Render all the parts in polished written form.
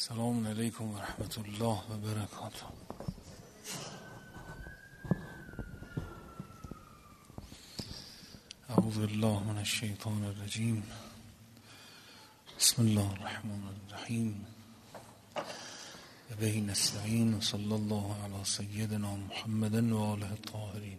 السلام علیکم و رحمت الله و برکاته. اعوذ بالله من الشیطان الرجیم. بسم الله الرحمن الرحیم. و به نستعین و صلی الله علی سیدنا محمد و آله الطاهرین.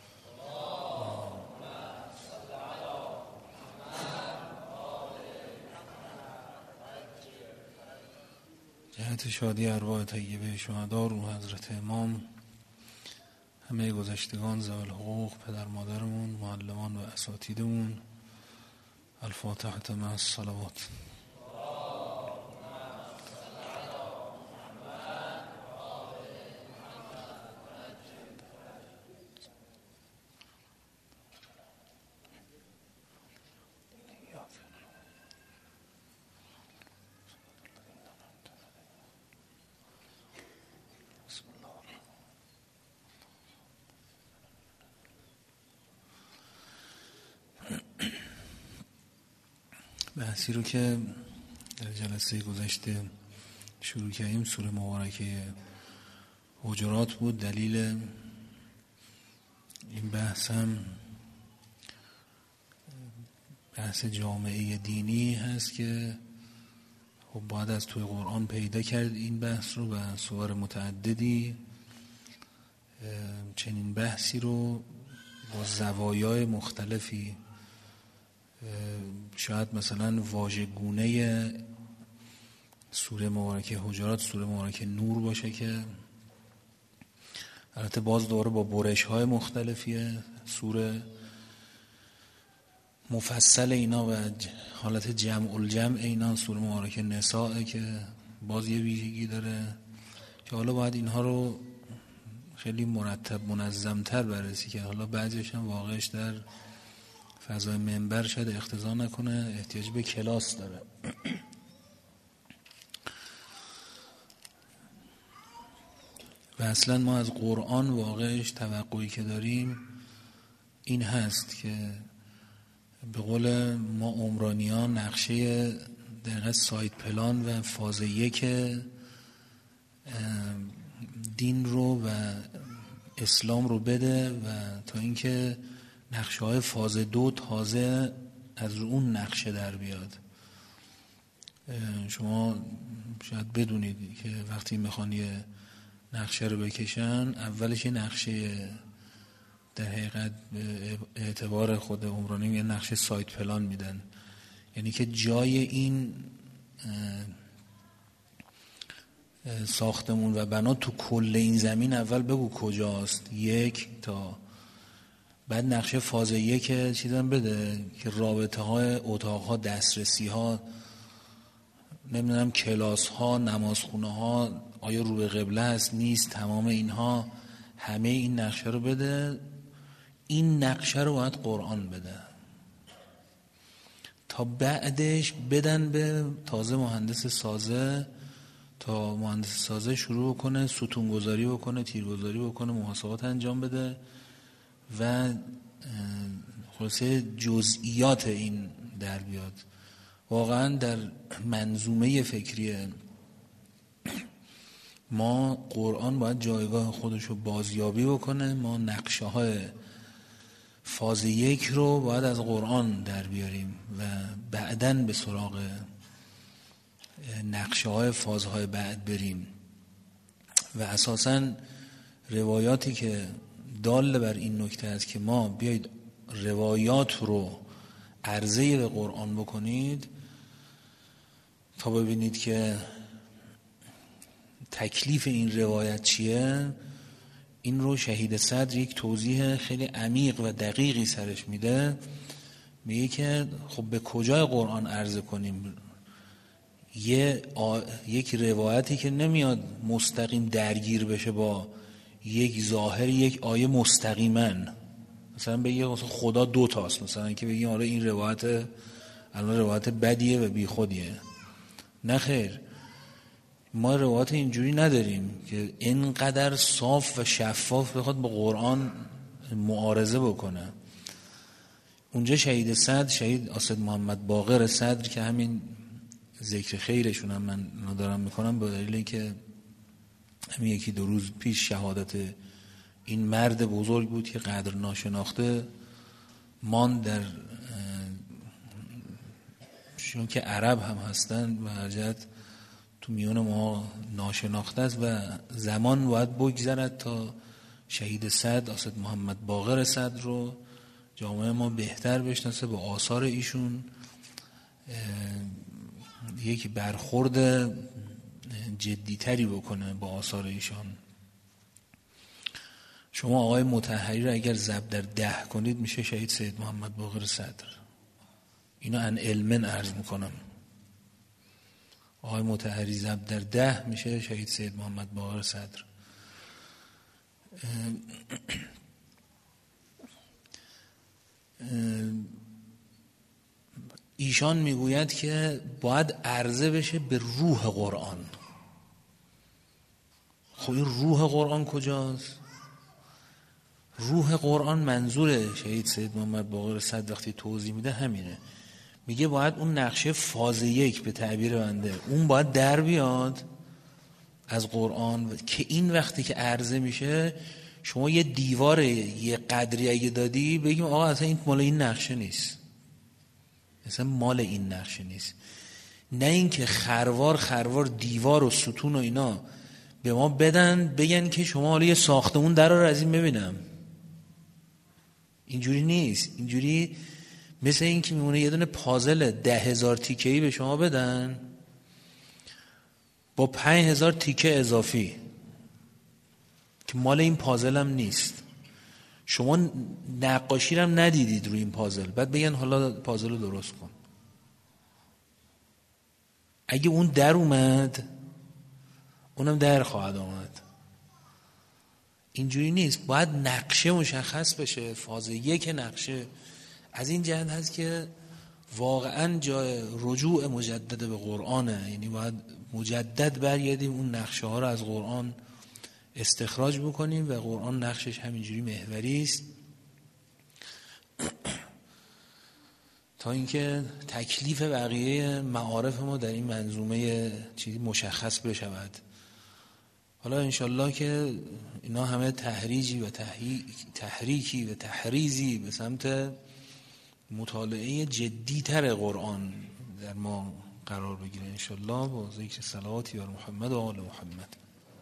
جهت شادی ارواح طیبه شهدا، روح حضرت امام، همه گذشتگان، ذوی الحقوق، پدر مادرمون، معلمان و اساتیدمون. الفاتحه مع الصلوات. بحثی رو که در جلسه گذشته شروع کردیم سوره مبارکه حجرات بود. دلیل این بحث هم بحث جامعه دینی هست که خب باید از توی قرآن پیدا کرد این بحث رو و صور متعددی چنین بحثی رو با زوایای مختلفی، شاید مثلا واژگونه سوره مبارکه حجرات سوره مبارکه نور باشه که البته باز دوره با برش‌های مختلفیه. سوره مفصل اینا و حالت جمع الجمع اینا سوره مبارکه نساء که باز یه ویژگی داره که حالا باید اینها رو خیلی مرتب منظم‌تر بررسی که حالا بعضیش هم واقعش در فضای منبر شاید اقتضا نکنه، احتیاج به کلاس داره. و اصلا ما از قرآن واقعش توقعی که داریم این هست که به قول ما عمرانیان نقشه دقیقا سایت پلان و فاز 1 دین رو و اسلام رو بده و تا اینکه نقشه های فاز 2 تازه از اون نقشه در بیاد. شما شاید بدونید که وقتی میخوان یه نقشه رو بکشن اولش یه نقشه در حقیقت به اعتبار خود عمرانی یه نقشه سایت پلان میدن، یعنی که جای این ساختمون و بنا تو کل این زمین اول بگو کجاست، 1 تا بعد نقشه فاز 1 چیزم بده که رابطه های اتاق ها، دسترسی ها، نمیدونم کلاس ها، نمازخونه ها آیا رو به قبله هست نیست، تمام اینها همه این نقشه رو بده. این نقشه رو باید قرآن بده تا بعدش بدن به تازه مهندس سازه تا مهندس سازه شروع کنه ستونگذاری بکنه، تیرگذاری بکنه، محاسبات انجام بده و خلاصه جزئیات این در بیاد. واقعا در منظومه فکری ما قرآن باید جایگاه خودش رو بازیابی بکنه. ما نقشه های فاز 1 رو باید از قرآن در بیاریم و بعدن به سراغ نقشه های فازهای بعد بریم و اساساً روایاتی که دال بر این نکته است که ما بیایید روایات رو عرضه به قرآن بکنید تا ببینید که تکلیف این روایت چیه. این رو شهید صدر یک توضیح خیلی عمیق و دقیقی سرش میده، میگه که خب به کجای قرآن عرضه کنیم. یک روایتی که نمیاد مستقیم درگیر بشه با یک ظاهر یک آیه مستقیما، مثلا بگه خدا 2 تاست، مثلا که بگیم آره این روایت الان روایت بدیه و بی خودیه. نه خیر، ما روایت اینجوری نداریم که اینقدر صاف و شفاف بخواد با قرآن معارضه بکنه. اونجا شهید صدر، شهید اسد محمد باقر صدر که همین ذکر خیرشون هم من دارم میکنم به دلیل که همین یکی دو روز پیش شهادت این مرد بزرگ بود که قدر ناشناخته مان در چون که عرب هم هستن و حجت تو میون ما ناشناخته است و زمان باید بگذرد تا شهید صدر اسد محمد باقر صدر رو جامعه ما بهتر بشناسه، با آثار ایشون یک برخورد جدیتری بکنه با آثار ایشان. شما آقای مطهری رو اگر ضرب در 10 کنید میشه شهید سید محمد باقر صدر. اینو ان علمن عرض میکنم. آقای مطهری ضرب در 10 میشه شهید سید محمد باقر صدر. ایشان میگوید که باید عرضه بشه به روح قرآن. خب این روح قرآن کجاست؟ روح قرآن منظور شهید سید محمد باقر صدر وقتی توضیح میده همینه، میگه باید اون نقشه فاز 1 به تعبیر بنده اون باید در بیاد از قرآن که این وقتی که عرضه میشه شما یه دیوار یه قدری اگه دادی بگیم آقا اصلا این مال این نقشه نیست، اصلا مال این نقشه نیست. نه اینکه خروار دیوار و ستون و اینا به ما بدن بگن که شما حالا یه ساختمون در رو از این ببینم. اینجوری نیست. اینجوری مثل این که میمونه یه دونه پازل 10,000 تیکه‌ای به شما بدن با 5,000 تیکه اضافی که مال این پازل هم نیست. شما نقاشی هم ندیدید روی این پازل، بعد بگن حالا پازل رو درست کن. اگه اون در اومد اونم در خواهد آمد. اینجوری نیست. باید نقشه مشخص بشه، فاز 1 نقشه. از این جهت هست که واقعا جای رجوع مجدد به قرآنه، یعنی باید مجدد برگردیم اون نقشه ها رو از قرآن استخراج بکنیم و قرآن نقشش همینجوری محوری است تا اینکه تکلیف بقیه معارف ما در این منظومه چیزی مشخص بشود. حالا انشالله که اینا همه تحریجی و تحریکی و تحریزی به سمت مطالعه جدی‌تر قرآن در ما قرار بگیره انشالله، با ذکر صلواتی بر محمد و آل محمد.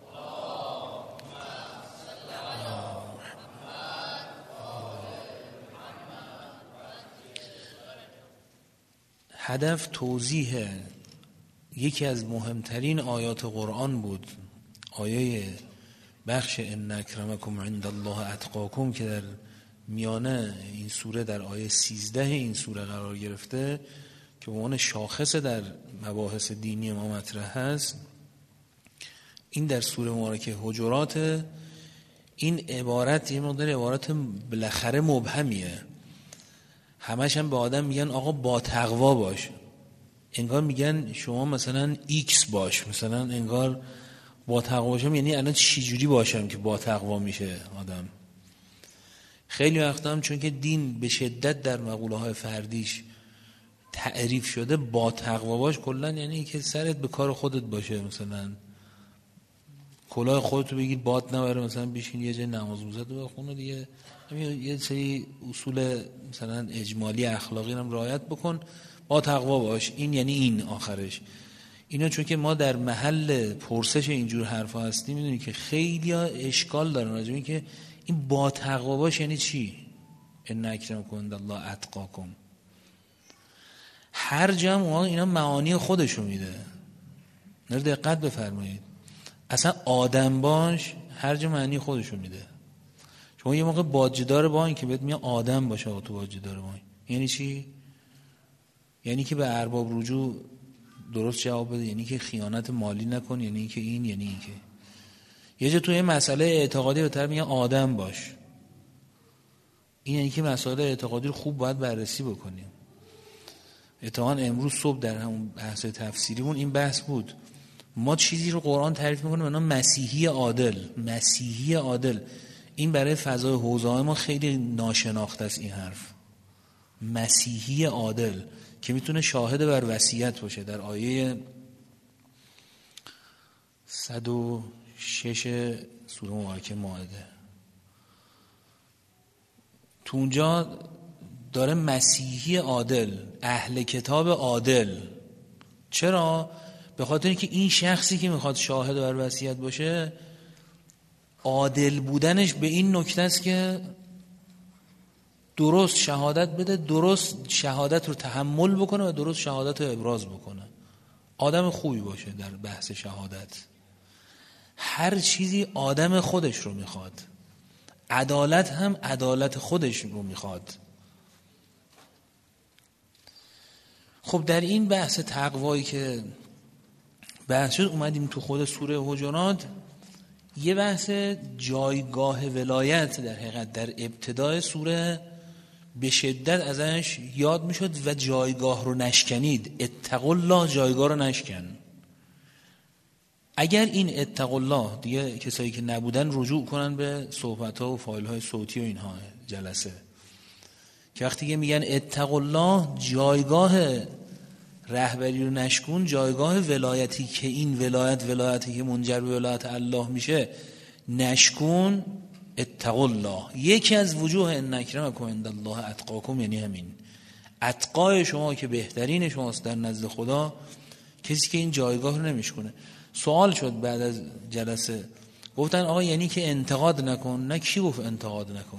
هدف توضیح یکی از مهمترین آیات قرآن بود، آیه بخش ان اکرمکم عند الله اتقاکم که در میانه این سوره در آیه 13 این سوره قرار گرفته که به عنوان شاخص در مباحث دینی ما مطرح هست. این در سوره مبارکه حجرات. این عبارت یه مقدار عبارت بالاخره مبهمیه، همش هم به آدم میگن آقا با تقوا باش، انگار میگن شما مثلا ایکس باش، مثلا انگار با تقوا باشم یعنی الان چی جوری باشم که با تقوا میشه آدم. خیلی وقتا هم چون که دین به شدت در مقوله های فردیش تعریف شده، با تقوا باش کلا یعنی که سرت به کار خودت باشه، مثلا کلاه خودتو بگیر باد نبره، مثلا بشین یه جای نماز روزه تو بخونه دیگه، یه سری اصول مثلا اجمالی اخلاقی هم رعایت بکن، با تقوا باش. این یعنی این آخرش اینا. چون که ما در محل پرسش اینجور حرفا هستیم میدونی که خیلی ها اشکال دارن راجع به این که این با تقوا باش یعنی چی؟ ان اکرمکم عند الله اتقاکم. هر جمع اینا معانی خودشو میده، نر دقت بفرمایید. اصلا آدم باش هر جا معنی خودشو میده. شما یه موقع باجدار بانک که بهت میگه آدم باشه، آقا تو باجدار بانک یعنی چی؟ یعنی که به ارباب رجوع درست جواب بده، یعنی که خیانت مالی نکن، یعنی که این، یعنی این که یه جا توی مسئله اعتقادی به طرف میگه آدم باش، این یعنی که مسائل اعتقادی رو خوب باید بررسی بکنیم. اتفاقا امروز صبح در همون بحث تفسیریمون این بحث بود. ما چیزی رو قرآن تعریف میکنه به نام مسیحی عادل. مسیحی عادل این برای فضای حوزه ما خیلی ناشناخته است این حرف. مسیحی عادل که میتونه شاهد بر وصیت باشه. در آیه 106 سوره مبارکه مائده، تو اونجا داره مسیحی عادل، اهل کتاب عادل. چرا؟ به خاطر اینکه این شخصی که میخواد شاهد بر وصیت باشه، عادل بودنش به این نکته است که درست شهادت بده، درست شهادت رو تحمل بکنه و درست شهادت رو ابراز بکنه. آدم خوبی باشه در بحث شهادت. هر چیزی آدم خودش رو میخواد. عدالت هم عدالت خودش رو میخواد. خب در این بحث تقوایی که بحث شد، اومدیم تو خود سوره حجرات. یه بحث جایگاه ولایت در حقیقت در ابتدای سوره به شدت ازش یاد میشد و جایگاه رو نشکنید. اتقوا الله، جایگاه رو نشکن. اگر این اتقوا الله دیگه کسایی که نبودن رجوع کنن به صحبت‌ها و فایل‌های صوتی و اینها جلسه، که وقتی که میگن اتقوا الله، جایگاه رهبری رو نشکن، جایگاه ولایتی که این ولایتی که منجر به ولایت الله میشه نشکن. اتقوا الله یکی از وجوه ان اکرمکم عند الله اتقاکم، یعنی همین اتقای شما که بهترین شماست در نزد خدا، کسی که این جایگاه رو نمیشکنه. سوال شد بعد از جلسه، گفتن آقا یعنی که انتقاد نکن؟ نه، کی گفت انتقاد نکن؟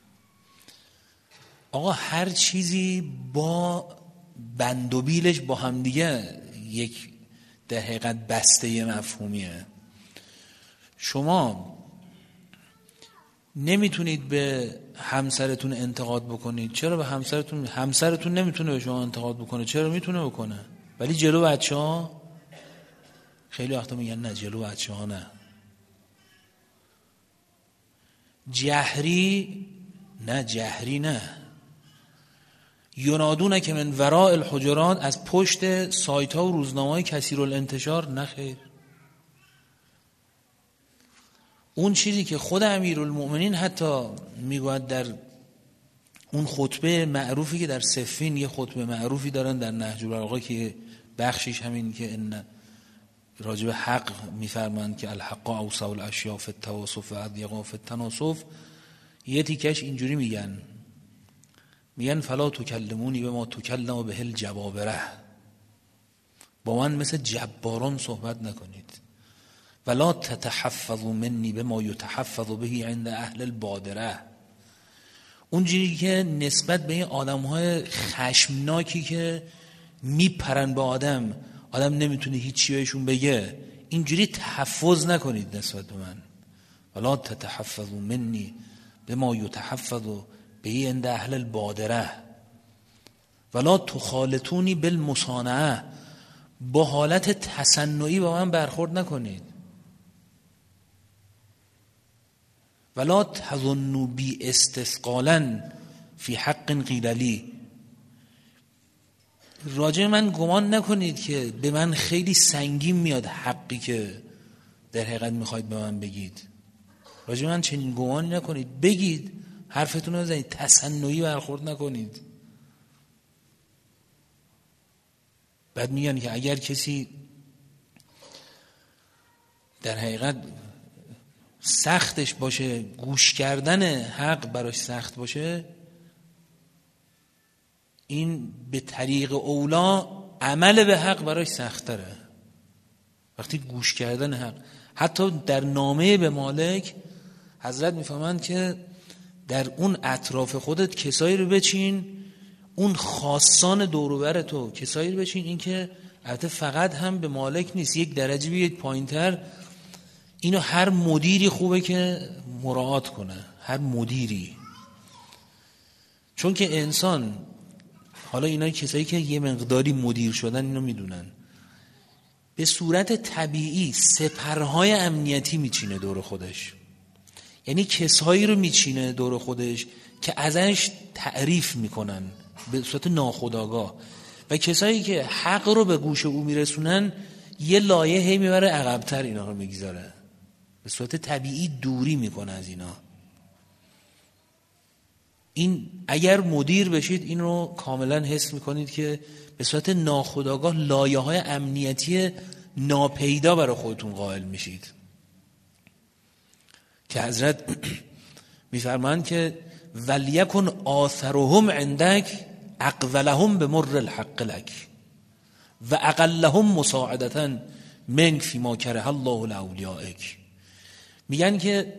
آقا هر چیزی با بند و بیلش با هم دیگه یک در حقیقت بسته مفهومیه. شما نمیتونید به همسرتون انتقاد بکنید. چرا به همسرتون نمیتونه به شما انتقاد بکنه؟ چرا میتونه بکنه؟ ولی جلو بچه‌ها خیلی وقتا میگن نه، جلو بچه‌ها نه. جهری نه. ینادون که من وراء الحجرات، از پشت سایت ها و روزنامه های کثیر الانتشار، نه خیر. اون چیزی که خود امیرالمؤمنین حتی میگوید در اون خطبه معروفی که در صفین، یه خطبه معروفی دارن در نهج البلاغه که بخشش همین که ان راجب حق میفرمایند که الحق اوسع الاشیاء فی التواصف و اضیق فی التناصف، یه تیکش اینجوری میگن فلا تکلمونی به ما تکلم به الجبابره، با من مثل جباران صحبت نکنید. ولا تتحفظوا منی به ما یتحفظ به عند اهل البادره، اونجوری که نسبت به این آدم‌های خشمناکی که میپرن به آدم نمیتونه هیچی بهشون بگه، اینجوری تحفظ نکنید نسبت به من. ولا تتحفظوا منی به ما یتحفظ به عند اهل البادره ولا تخالطونی بالمصانعه، با حالت تصنعی با من برخورد نکنید. ولا تظنوا بی استثقالا فی حق قیل لی، راجع من گمان نکنید که به من خیلی سنگین میاد حقی که در حقیقت میخواید به من بگید. راجع من چنین گمانی نکنید، بگید، حرفتون رو بزنید، تصنعی برخورد نکنید. بعد میگن که اگر کسی در حقیقت سختش باشه، گوش کردن حق براش سخت باشه، این به طریق اولا عمل به حق براش سخت‌تره. وقتی گوش کردن حق، حتی در نامه به مالک حضرت میفهمند که در اون اطراف خودت کسایی رو بچین، اون خاصان دوروبر تو کسایی رو بچین، این که البته فقط هم به مالک نیست، یک درجه بیاید پایین‌تر، اینو هر مدیری خوبه که مراعات کنه، هر مدیری. چون که انسان، حالا اینا کسایی که یه مقداری مدیر شدن اینو میدونن، به صورت طبیعی سپرهای امنیتی میچینه دور خودش. یعنی کسایی رو میچینه دور خودش که ازش تعریف میکنن به صورت ناخودآگاه، و کسایی که حق رو به گوش او میرسونن یه لایه هی میبره عقب‌تر، اینا رو میگذاره، به صورت طبیعی دوری میکنه از اینا. این اگر مدیر بشید این رو کاملا حس میکنید که به صورت ناخودآگاه لایه‌های امنیتی ناپیدا برای خودتون قائل میشید که حضرت میفرمایند که ولیکن آثرهم عندک اقولهم بمر الحق لک و اقلهم مساعدة منک فیما کره الله لاولیائک. میگن که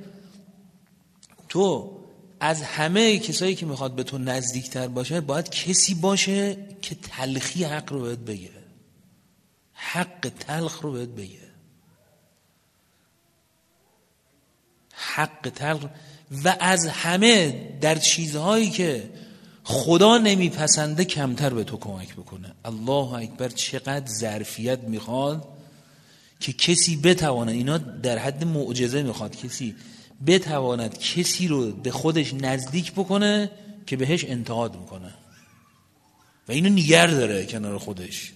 تو از همه کسایی که میخواد به تو نزدیکتر باشه باید کسی باشه که تلخی حق رو بهت بگه، حق تلخ رو بهت بگه، حق تلخ. و از همه در چیزهایی که خدا نمیپسنده کمتر به تو کمک بکنه. الله اکبر، چقدر ظرفیت میخواد که کسی بتواند، اینا در حد معجزه میخواد کسی بتواند کسی رو به خودش نزدیک بکنه که بهش انتقاد میکنه و اینو نگر داره کنار خودش.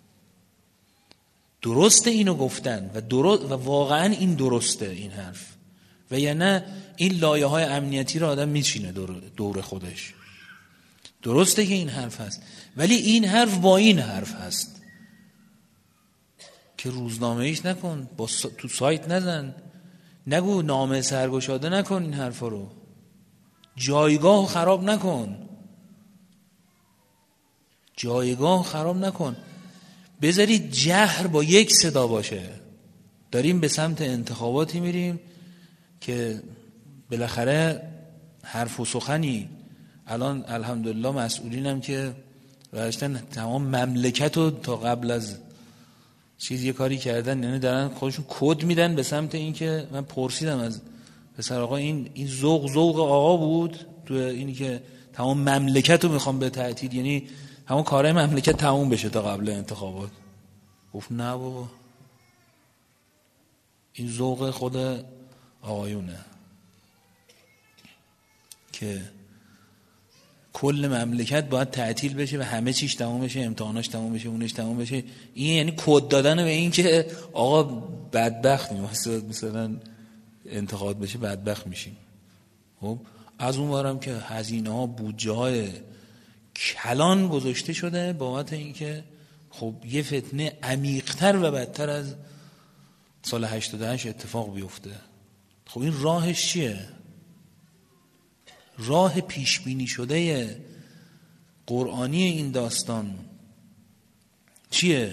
درسته اینو گفتن و واقعا این درسته این حرف، و یا نه این لایه های امنیتی رو آدم میچینه دور خودش. درسته که این حرف هست، ولی این حرف با این حرف هست که روزنامه ایش نکن، تو سایت نزن، نگو نامه سرگشاده نکن، این حرفا رو جایگاه خراب نکن، جایگاه خراب نکن. بذارید جهر با یک صدا باشه. داریم به سمت انتخاباتی میریم که بالاخره حرف و سخنی، الان الحمدلله مسئولینم که برشتن تمام مملکت رو تا قبل از چیز یه کاری کردن، یعنی دارن خودشون کد میدن به سمت این که من پرسیدم از پسر آقا این ذوق آقا بود تو اینی که تمام مملکت رو میخوام به تعطیل، یعنی همون کارهای مملکت تموم بشه تا قبل انتخابات. گفت نه بابا، این ذوق خود آقایونه که کل مملکت باید تعطیل بشه و همه چیش تموم بشه، امتحاناش تموم بشه، اونش تموم بشه. این یعنی کد دادن به این که آقا بدبختیم، مثلا انتقاد بشه بدبخت میشیم. خب از اون ورم که هزینه ها بودجه های کلان گذاشته شده بابت این که خب یه فتنه عمیق‌تر و بدتر از سال 88 اتفاق بیفته. خب این راهش چیه؟ راه پیش بینی شده قرآنی این داستان چیه؟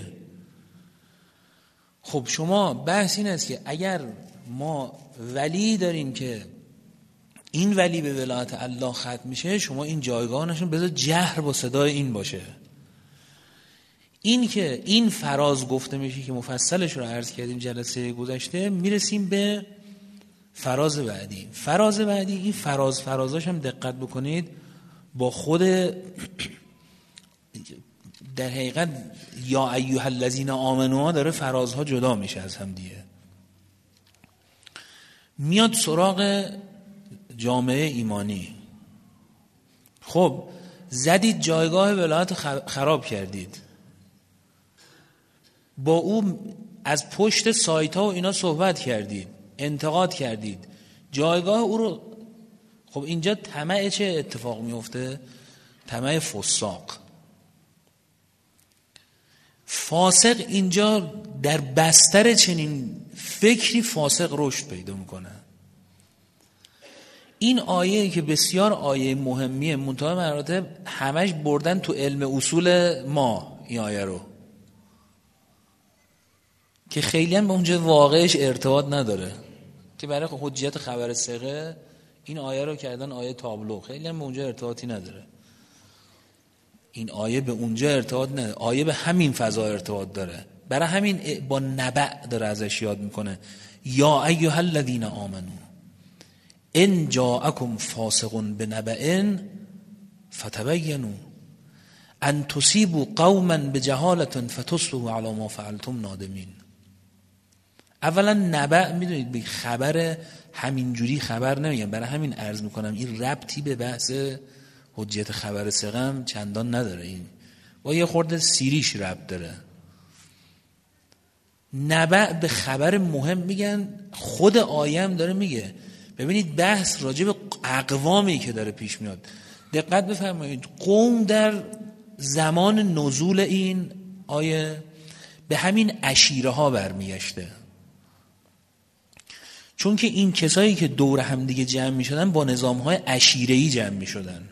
خب شما بحث این است که اگر ما ولی داریم که این ولی به ولایت الله ختم میشه، شما این جایگاهشون بذار جهر با صدای این باشه. این که این فراز گفته میشه که مفصلش رو عرض کردیم جلسه گذشته، میرسیم به فراز بعدی. فراز بعدی این فرازاش هم دقت بکنید با خود در حقیقت یا ایها الذین آمنوا داره فرازها جدا میشه از هم دیگه، میاد سراغ جامعه ایمانی. خب زدید جایگاه ولایت خراب کردید، با او از پشت سایت ها و اینا صحبت کردید، انتقاد کردید، جایگاه او رو. خب اینجا طمع چه اتفاق میفته؟ طمع فساق. فاسق اینجا در بستر چنین فکری فاسق رشد پیدا میکنه. این آیه که بسیار آیه مهمیه، منتهی مراتب همش بردن تو علم اصول ما این آیه رو که خیلی هم به اونجا واقعش ارتباط نداره، که برای حجیت خبر ثقه این آیه رو کردن آیه تابلو، خیلی هم به اونجا ارتباطی نداره. این آیه به اونجا ارتباط نداره، آیه به همین فضا ارتباط داره، برای همین با نبأ داره ازش یاد میکنه. یا ایها الذین آمنو ان جاءکم فاسق بنبأ فتبینوا ان تصیبوا قوما بجهالة فتصبحوا علی ما فعلتم نادمین. اولا نبأ میدونید به خبر همینجوری خبر نمیگم، برای همین عرض میکنم این ربطی به بحث حجیت خبر ثقه چندان نداره، این با یه خورده سیریش ربط داره. نبأ به خبر مهم میگن. خود آیه هم داره میگه، ببینید بحث راجع به اقوامی که داره پیش میاد، دقت بفرمایید، قوم در زمان نزول این آیه به همین عشیره ها برمیگشته، چون که این کسایی که دور هم دیگه جمع می شدن با نظام های عشیره‌ای جمع می شدن.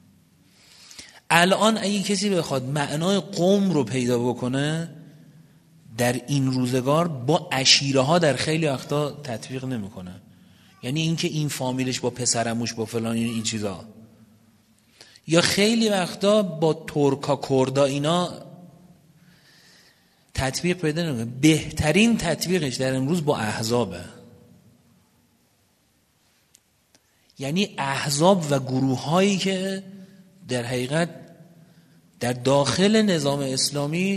الان اگه کسی بخواد معنای قوم رو پیدا بکنه در این روزگار، با عشیره ها در خیلی وقتا تطبیق نمیکنه. یعنی اینکه این فامیلش با پسرموش با فلان این چیزا، یا خیلی وقتا با ترکا کردا اینا تطبیق پیدا نمیکنه. بهترین تطبیقش در امروز با احزابه. یعنی احزاب و گروه هایی که در حقیقت در داخل نظام اسلامی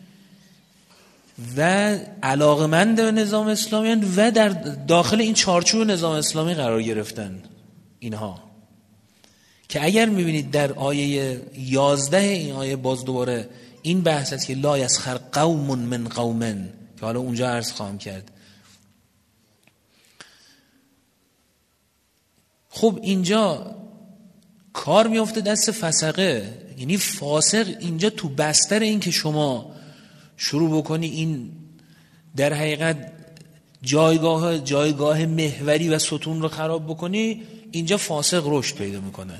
و علاقمند به نظام اسلامی و در داخل این چارچوب نظام اسلامی قرار گرفتن اینها، که اگر میبینید در آیه 11 این آیه باز دوباره این بحث است که لا یسخر قوم من قوم، که حالا اونجا عرض خواهم کرد. خب اینجا کار میفته دست فسقه، یعنی فاسق اینجا تو بستر این که شما شروع بکنی این در حقیقت جایگاه محوری و ستون رو خراب بکنی، اینجا فاسق رشد پیدا میکنه.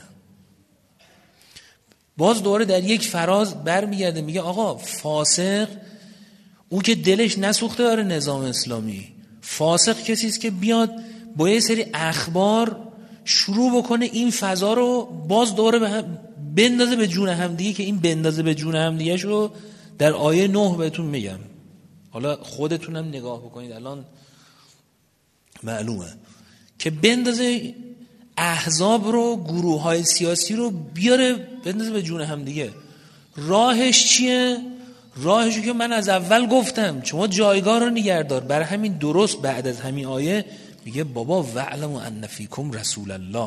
باز دوباره در یک فراز برمیگرده میگه آقا فاسق اون که دلش نسوخته برای نظام اسلامی، فاسق کسی است که بیاد با یه سری اخبار شروع بکنه این فضا رو باز دوباره بندازه به جون هم دیگه، که این بندازه به جون هم دیگه شو در آیه 9 بهتون میگم. حالا خودتونم نگاه بکنید الان معلومه که بندازه احزاب رو، گروه های سیاسی رو بیاره بندازه به جون هم دیگه. راهش چیه؟ راهشو که من از اول گفتم، شما جایگاه رو نگهدار. برای همین درست بعد از همین آیه میگه بابا وعلموا ان فیکم رسول الله،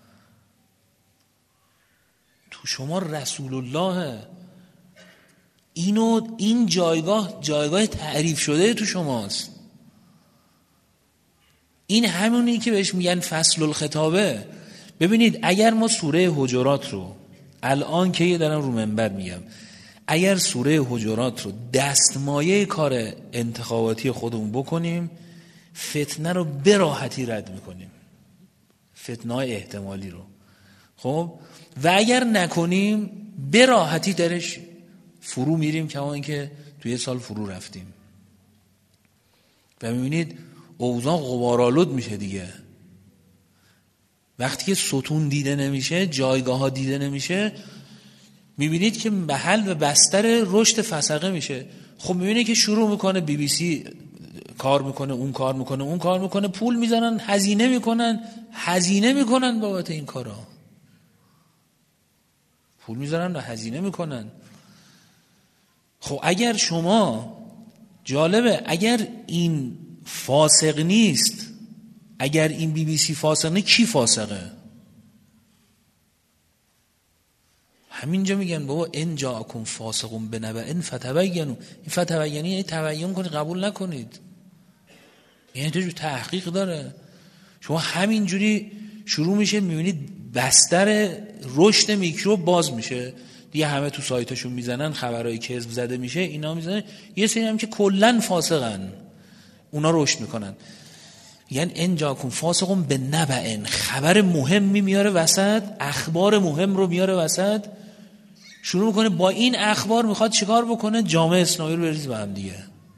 تو شما رسول الله. این جایگاه تعریف شده تو شماست. این همونی که بهش میگن فصل الخطابه. ببینید اگر ما سوره حجرات رو الان که دارم رو منبر میگم، اگر سوره حجرات رو دستمایه کار انتخاباتی خودمون بکنیم، فتنه رو به راحتی رد میکنیم، فتنه های احتمالی رو. خب و اگر نکنیم به راحتی درش فرو میریم، کما اینکه توی سال فرو رفتیم. و میبینید اوضاع غبارآلود میشه دیگه. وقتی که ستون دیده نمیشه، جایگاه ها دیده نمیشه، میبینید که محل و بستر رشد فسقه میشه. خب میبینید که شروع میکنه BBC کار میکنه، اون کار میکنه، اون کار میکنه، پول میزنن، هزینه میکنن بابت این کارا، پول میزنن و هزینه میکنن. خب اگر شما جالبه، اگر این فاسق نیست، اگر این BBC فاسق نیست، کی فاسقه؟ همینجا میگن بابا ان جاءکم فاسق بنبأ فتبینوا. این فتبینی یعنی تبیین کنید، قبول نکنید، یعنی تو تحقیق داره. شما همینجوری شروع میشه، میبینید بستر رشد میکروب باز میشه دیگه. همه تو سایتاشون میزنن، خبرای کذب زده میشه، اینا میزنن. یه سری هم که کلا فاسقن، اونا رشد میکنن. یعنی ان جاءکم فاسق بنبأ، خبر مهمی میاره وسط، اخبار مهم رو میاره وسط، شروع میکنه با این اخبار میخواد چیکار بکنه؟ جامعه اسلامی رو بریزه به هم دیگه.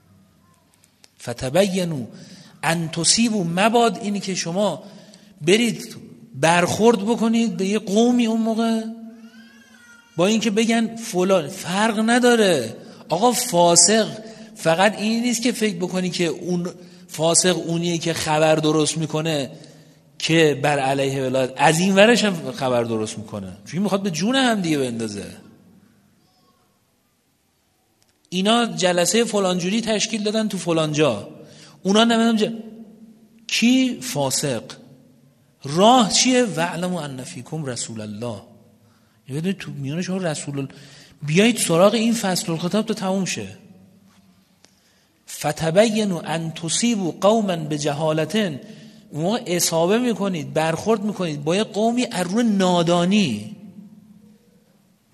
فتبینوا ان تصیبوا، مباد اینی که شما برید برخورد بکنید به یه قومی اون موقع با اینکه بگن فلان، فرق نداره. آقا فاسق فقط این نیست که فکر بکنی که اون فاسق اونیه که خبر درست میکنه که بر علیه ولایت، از این ورش هم خبر درست میکنه، چون میخواد به جون هم دیگه بندازه. اینا جلسه فلانجوری تشکیل دادن تو فلانجا، اونا نمیدونم کی فاسق. راه چیه؟ وعلموا ان فیکم رسول الله. یعنی تو میان شما رسول الله، بیایید سراغ این فصل الخطاب تا تموم شه. فتبینوا ان تصیبوا قوما بجهالة، ما اصابه میکنید، برخورد میکنید با یه قومی از روی نادانی.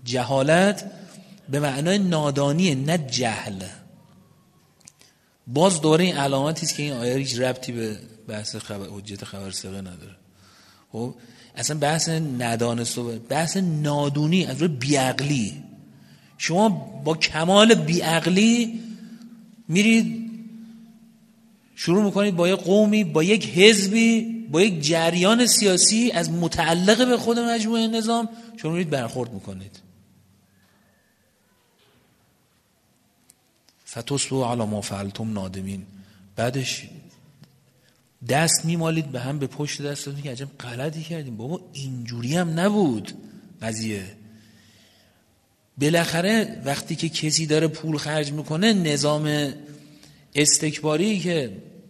جهالت به معنای نادانیه، نه جهل. باز دوره این علامتی است که این آیه هیچ ربطی به بحث حجت خبر ثقه نداره. خب اصلا بحث ندانست و بحث نادونی، از روی بیعقلی. شما با کمال بیعقلی میرید شروع میکنید با یک قومی، با یک حزبی، با یک جریان سیاسی از متعلق به خود مجموعه نظام شما میرید برخورد میکنید. فتصبحوا علی ما فعلتم نادمین. بعدش دست میمالید به هم به پشت دستتون که عجب غلطی کردیم. بابا اینجوری هم نبود قضیه. بالاخره وقتی که کسی داره پول خرج میکنه، نظام استکباری که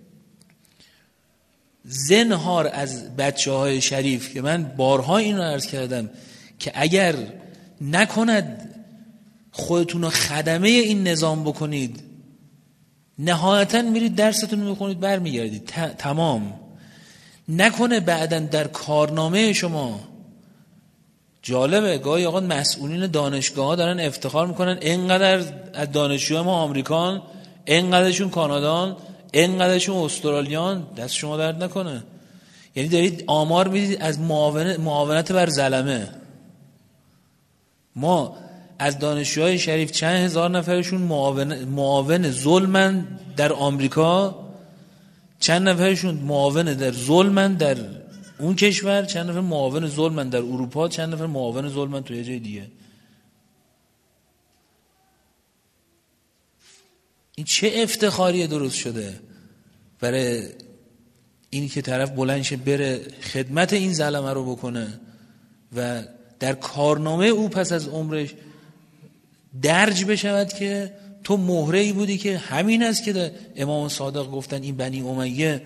زنهار از بچه‌های شریف که من بارها این رو عرض کردم که اگر نکند خودتون رو خدمه این نظام بکنید، نهایتاً میرید درستون رو میخونید برمیگردید تمام. نکنه بعداً در کارنامه شما، جالبه گاهی آقا مسئولین دانشگاه ها دارن افتخار میکنن اینقدر از دانشجوی ما آمریکان، اینقدرشون کانادان، اینقدرشون استرالیان. دست شما درد نکنه. یعنی دارید آمار میدید از معاونت بر ظلمه. ما از دانشجوهای شریف چند هزار نفرشون معاون ظلمن در آمریکا، چند نفرشون معاون در ظلمن در اون کشور، چند نفر معاون ظلمن در اروپا، چند نفر معاون ظلمن تو یه جای دیگه. این چه افتخاریه درست شده برای اینی که طرف بلند شه بره خدمت این ظلمه رو بکنه و در کارنامه او پس از عمرش درج بشود که تو مهره‌ای بودی که همین است که امام صادق گفتن این بنی امیه.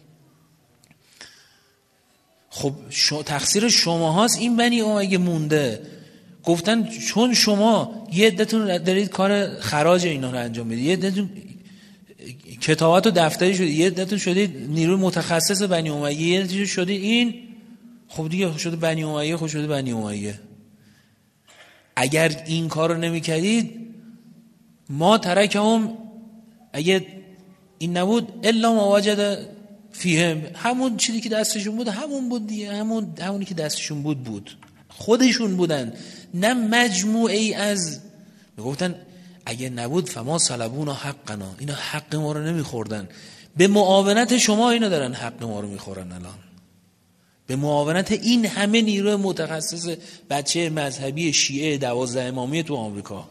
خب تقصیر شما هاست این بنی امیه مونده. گفتن چون شما یه عدتون دارید کار خراج اینا رو انجام میدید، یه عدتون کتابات و دفتری شدید، یه عدتون شدید نیروی متخصص بنی امیه، یه عدتون شدید این. خب دیگه شده بنی امیه، خب شده بنی امیه. اگر این کار رو نمی کردید ما ترکهم، اگه این نبود الا ما وجد فیهم، همون چیزی که دستشون بود همون بود دیگه، همونی که دستشون بود خودشون بودن، نه مجموعی از. میگفتن اگه نبود فما صلبونا حقنا، اینا حق ما رو نمیخوردن. به معاونت شما اینا دارن حق ما رو میخورن الان، به معاونت این همه نیروی متخصص بچه مذهبی شیعه 12 امامی تو آمریکا.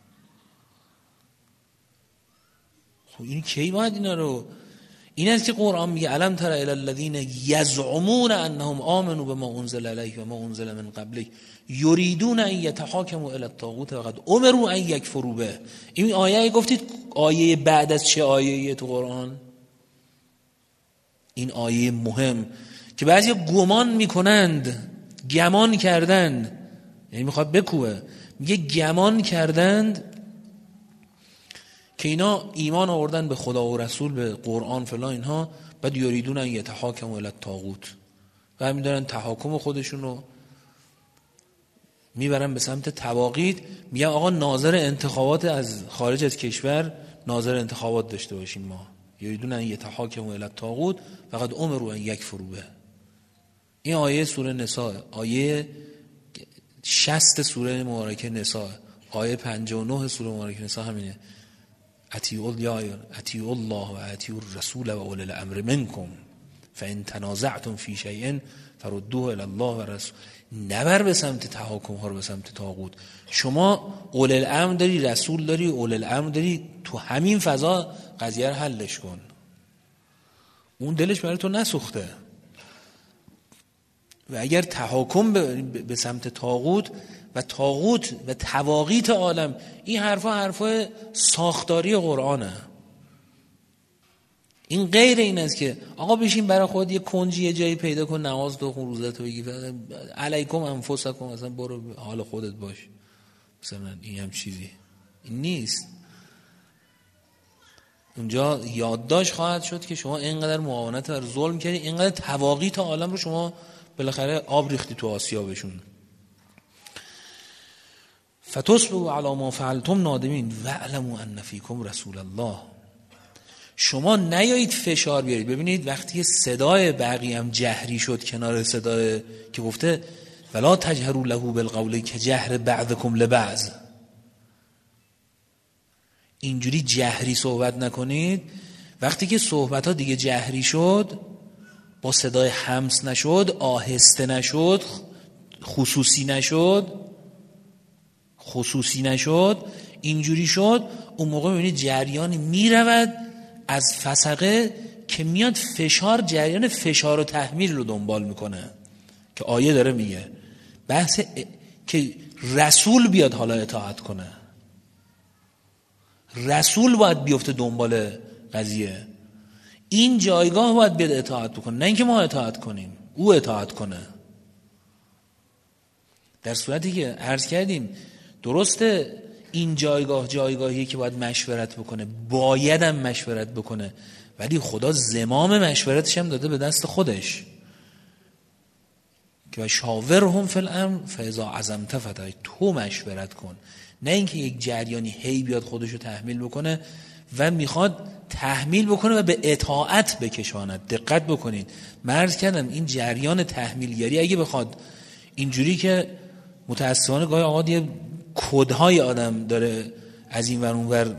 خب این کی باید اینا رو؟ این است که قرآن میگه الم تر الی الذین یزعمون انهم آمنوا بما انزل الیک و ما انزل من قبلک یریدون ان یتحاکموا الی الطاغوت و قد امروا ان یکفروا به. این آیه گفتید آیه بعد از چه آیه‌ای تو قرآن؟ این آیه مهم که بعضی گمان میکنند، گمان کردند، یعنی میخواد بکوبه، میگه گمان کردند که اینا ایمان آوردن به خدا و رسول، به قرآن فلان اینها، بعد یریدون ان یتحاکموا الی الطاغوت و همین دارن تحاکم خودشون رو میبرن به سمت طواغیت. میگن آقا ناظر انتخابات از خارج از کشور، ناظر انتخابات داشته باشیم ما. یریدون ان یتحاکموا الی الطاغوت فقد امروا ان یکفروا به. این آیه سوره نساء، آیه 60 سوره مبارکه نساء، آیه 59 سوره مبارکه نساء همینه. اطیعوا الله و اطیعوا الرسول و اولی الامر منکم فان تنازعتم فی شیء فردوه الی الله و رسول. نبر به سمت تحاکم ها رو به سمت طاغوت. شما اولی الامر داری، رسول داری، اولی الامر داری، تو همین فضا قضیه رو حلش کن. اون دلش برای تو نسوخته. و اگر تحاکم به سمت طاغوت و طاغوت و طواغیت عالم، این حرفا ساختاری قرآنه. این غیر این است که آقا بشین برای خود یه کنجی یه جایی پیدا کن، نماز تو خون، روزت بگی، علیکم انفسکم، مثلا برو حال خودت باش، مثلا این هم چیزی این نیست. اونجا یادداشت خواهد شد که شما اینقدر معاونت بر ظلم کردی، اینقدر طواغیت عالم رو شما بالاخره آب ریختی تو آسیا بشون. فتصبحوا علی ما فعلتم نادمین واعلموا ان فیکم رسول الله. شما نیایید فشار بیارید. ببینید وقتی صدای بقیه هم جهری شد کنار صدای که گفته ولا تجهروا له بالقول کجهر بعضکم لبعض، اینجوری جهری صحبت نکنید. وقتی که صحبت ها دیگه جهری شد، با صدای همس نشد، آهسته نشد، خصوصی نشد، اینجوری شد، اون موقع میبینید جریان میرود از فسقه که میاد فشار، جریان فشار و تحمیل رو دنبال میکنه که آیه داره میگه بحث که رسول بیاد حالا اطاعت کنه. رسول باید بیفته دنبال قضیه، این جایگاه باید بیاد اطاعت بکنه، نه اینکه ما اطاعت کنیم، او اطاعت کنه. در صورتی که عرض کردیم درسته این جایگاهیه که باید مشورت بکنه، بایدم مشورت بکنه، ولی خدا زمام مشورتش هم داده به دست خودش که شاورهم فی الامر فاذا عزمت فتوکل، تو مشورت کن، نه اینکه یک جریانی هی بیاد خودشو تحمیل بکنه و میخواد تحمیل بکنه و به اطاعت بکشاند. دقت بکنید، عرض کردم این جریان تحمیلگری اگه بخواد اینجوری که متاسفانه گاهی اوقات یه کدهای آدم داره از این ور اون ور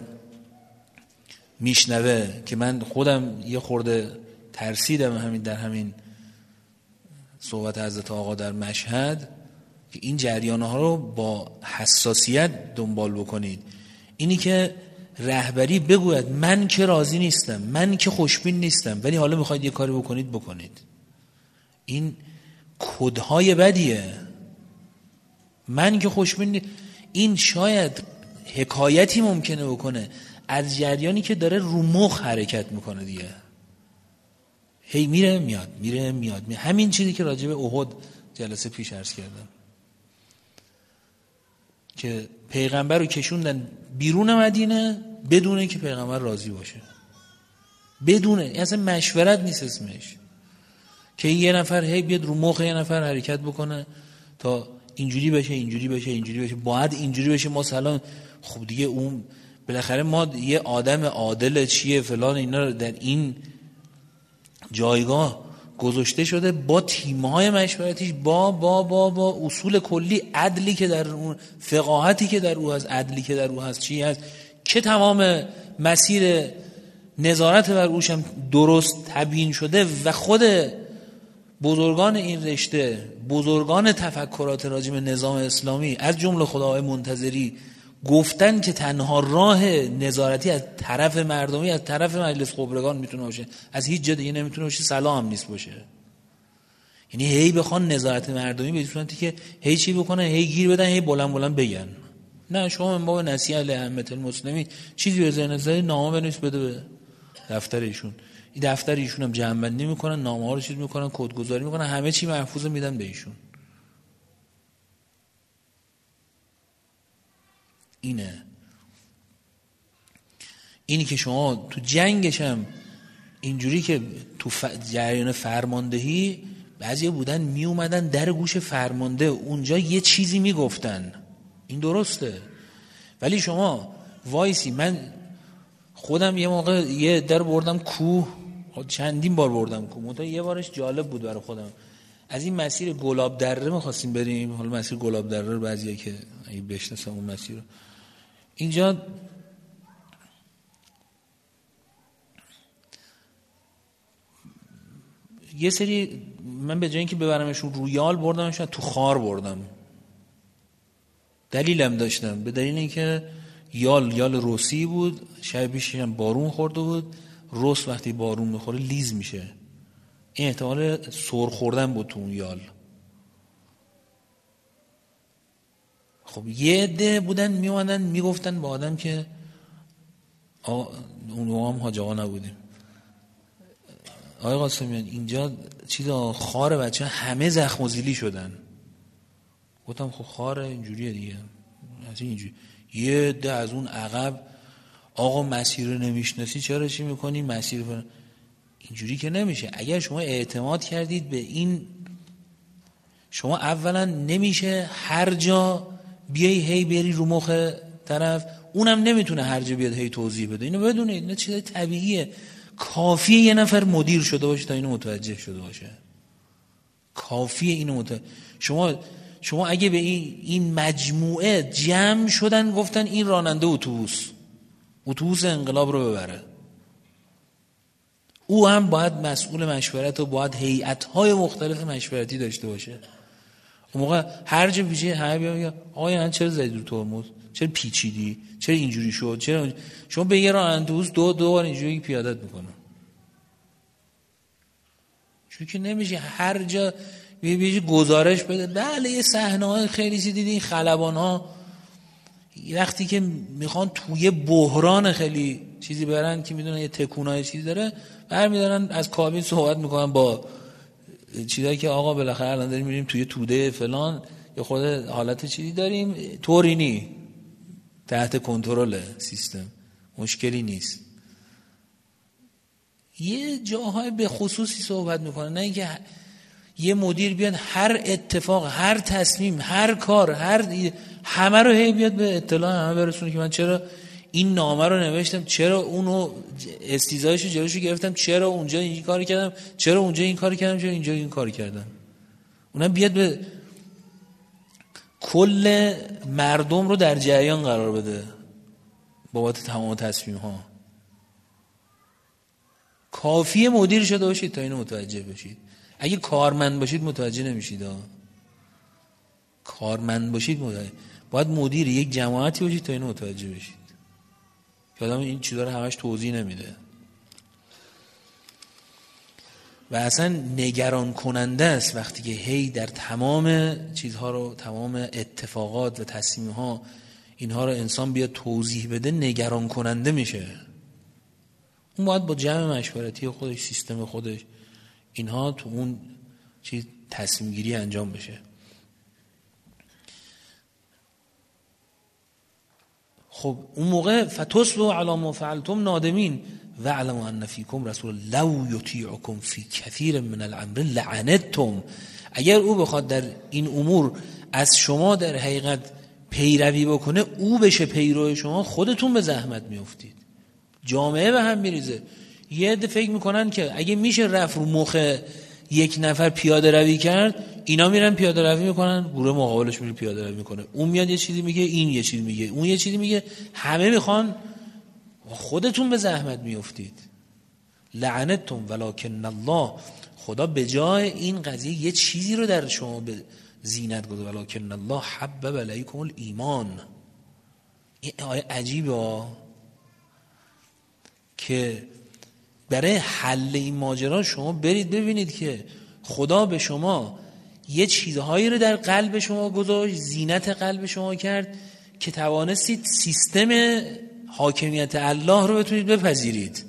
میشنوه که من خودم یه خورده ترسیدم همین در همین صحبت حضرت آقا در مشهد که این جریانها رو با حساسیت دنبال بکنید. اینی که رهبری بگوید من که راضی نیستم، من که خوشبین نیستم، ولی حالا میخواید یه کاری بکنید. این کدهای بدیه. من که خوشبین نیستم، این شاید حکایتی ممکنه بکنه از جریانی که داره رو مخ حرکت میکنه دیگه، هی میره میاد. همین چیزی که راجع به احد جلسه پیش عرض کردم که پیغمبر رو کشوندن بیرون مدینه بدون اینکه پیغمبر راضی باشه، بدون اصلا مشورت نیست اسمش، که یه نفر هی بیاد رو مخ یه نفر حرکت بکنه تا اینجوری بشه، باید اینجوری بشه. ما سلام خب دیگه اون بالاخره ما یه آدم عادل چیه فلان اینا رو در این جایگاه گذاشته شده با تیم‌های مشورتیش، با اصول کلی، عدلی که در اون، فقاهتی که در او هست، عدلی که در او هست، چی هست که تمام مسیر نظارت بر اوش هم درست تبیین شده و خود بزرگان این رشته، بزرگان تفکرات راجع به نظام اسلامی از جمله خدای منتظری گفتن که تنها راه نظارتی از طرف مردمی، از طرف مجلس خبرگان میتونه باشه، از هیچ جا دیگه نمیتونه باشه، سلام هم نیست باشه. یعنی هی بخوان نظارت مردمی به صورتی که هی چی بکنن، هی گیر بدن، هی بلند بگن. نه، شما من باب نصیحت لائمه المسلمین چیزی به ذهن زدید، نامه بنویس بده به دفتر ایشون. این دفتر ایشون هم جمع بندی میکنن، نامه ها رو چیز میکنن، کدگذاری میکنن، همه چی محفوظ میدن به ایشون. اینی که شما تو جنگش هم اینجوری که تو جریان فرماندهی بعضی بودن می اومدن در گوش فرمانده اونجا یه چیزی میگفتن، این درسته، ولی شما وایسی. من خودم یه موقع یه در بردم کوه، چندین بار بردم کوه، منتها یه بارش جالب بود برای خودم. از این مسیر گلاب دره می‌خواستیم بریم، حالا مسیر گلاب دره رو بعضیا که اگه بشناسن اون مسیر رو، اینجا یه سری من به جای اینکه ببرمشون رویال بردمشون تو خار بردم. دلیلم داشتم، به دلیل اینکه یال روسی بود، شب پیش هم بارون خورده بود. روس وقتی بارون میخوره لیز میشه، این احتمال سر خوردن بود تو اون یال. خب یه عده بودن میومدن میگفتن با آدم که اون هم حاج آقا نبودیم، آقای قاسمیان اینجا چیزا خار بچه همه زخم و زیلی شدن. گفتم خب خاره اینجوریه دیگه، از اینجوری. یه عده از اون عقب آقا مسیر رو نمیشناسی چرا چی میکنی مسیر رو، اینجوری که نمیشه. اگر شما اعتماد کردید به این، شما اولا نمیشه هر جا بیای هی بری رو مخ طرف، اونم نمیتونه هر جا بیاد هی توضیح بده. اینو بدونید اینا چیز طبیعیه. کافیه یه نفر مدیر شده باشه تا اینو متوجه شده باشه. کافیه اینو شما اگه به این مجموعه جمع شدن گفتن این راننده اتوبوس انقلاب رو ببره، او هم باید مسئول مشورت و باید هیئت‌های مختلف مشورتی داشته باشه. اون موقع هر جا پیشه همه بیان آقا چرا زدی رو ترمز، چرا پیچیدی، چرا اینجوری شد، چرا شما به یه راننده اتوبوس دو بار اینجوری پیادت میکنه. چون که نمیشه هر جا بیشه گزارش بده. بله یه صحنه‌های خیلی چیزی دیدین، خلبان‌ها وقتی که میخوان توی بحران خیلی چیزی برن که میدونن یه تکونای چیزی داره، برمیدارن از کابین صحبت میکنن با چیزایی که آقا بالاخره الان داریم میریم توی توده فلان، یا خود حالت چیزی داریم، طوری نی، تحت کنترل سیستم، مشکلی نیست. یه جاهای به خصوصی صحبت میکنن، نه اینکه یه مدیر بیاد هر اتفاق، هر تصمیم، هر کار، همه رو هی بیاد به اطلاع همه برسونه که من چرا این نامه رو نوشتم، چرا اونو استیزایشو جلوشو گرفتم، چرا اونجا این کاری کردم، چرا اونجا این کاری کردم، چرا اینجا این کاری کردم. اونم بیاد به کل مردم رو در جریان قرار بده بابت تمام تصمیم ها. کافیه مدیر شده باشید تا اینو متوجه بشید. اگه کارمند باشید متوجه نمیشید. کارمند باشید باید مدیر یک جماعتی باشید تا اینو متوجه بشید. که آدم این چیزا رو همش توضیح نمیده. و اصلا نگران کننده است وقتی که هی در تمام چیزها رو، تمام اتفاقات و تصمیم‌ها اینها رو انسان بیاد توضیح بده، نگران کننده میشه. اون باید با جمع مشورتی خودش، سیستم خودش، اینها تو اون چیز تصمیم گیری انجام بشه. خب اون موقع فتصبحوا علی ما فعلتم نادمین واعلموا ان فیکم رسول لو یطیعکم فی کثیر من الامر لعنتم. اگر او بخواد در این امور از شما در حقیقت پیروی بکنه، او بشه پیرو شما، خودتون به زحمت میافتید، جامعه به هم میریزه. یه عده فکر میکنن که اگه میشه رفت رو مخ یک نفر پیاده روی کرد، اینا میرن پیاده روی میکنن، گروه مقابلش میره پیاده روی میکنه، اون میاد یه چیزی میگه، این یه چیزی میگه، اون یه چیزی میگه، همه میخوان. خودتون به زحمت میافتید. لعنتم ولکن الله، خدا به جای این قضیه یه چیزی رو در شما به زینت گذاشت. ولکن الله حبب الیکم الایمان. این آیه عجیبه که برای حل این ماجرا شما برید ببینید که خدا به شما یه چیزهایی رو در قلب شما گذاشت، زینت قلب شما کرد که توانستید سیستم حاکمیت الله رو بتونید بپذیرید.